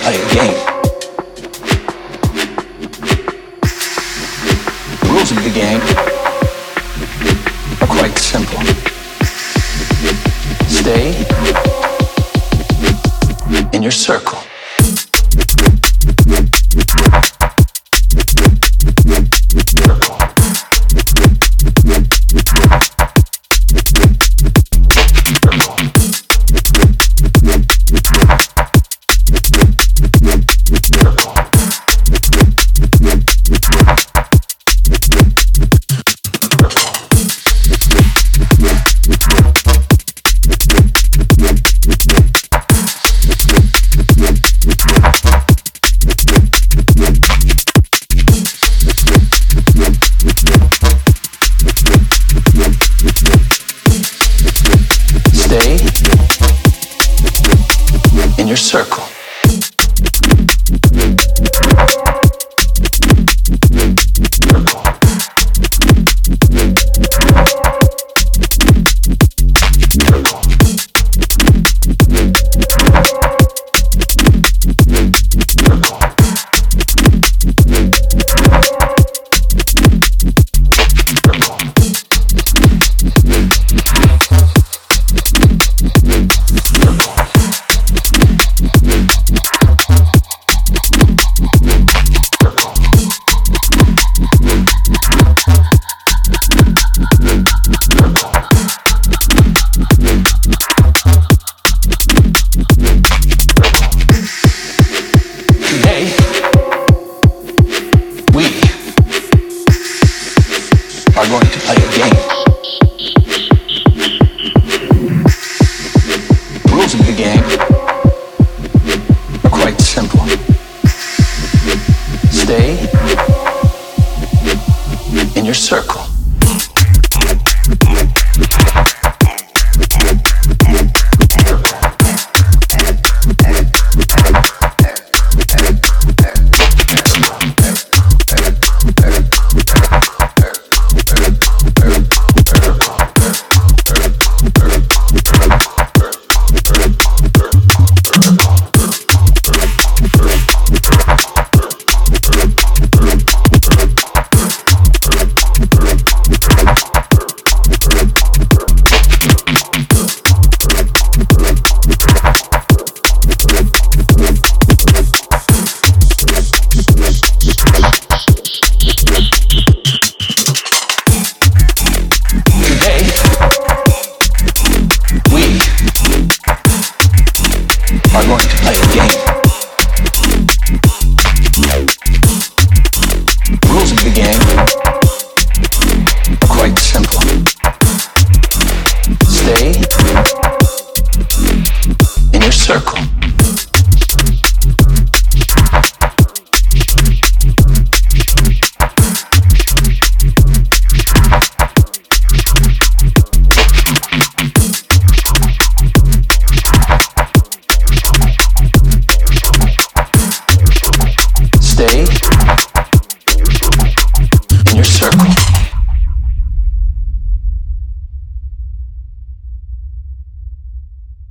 play a game. The rules of the game are quite simple. Stay in your circle. Stay in your circle. Today, we are going to play a game. The rules of the game are quite simple. Stay in your circle. Are going to play a game. The rules of the game are quite simple. Stay in your circle. Stay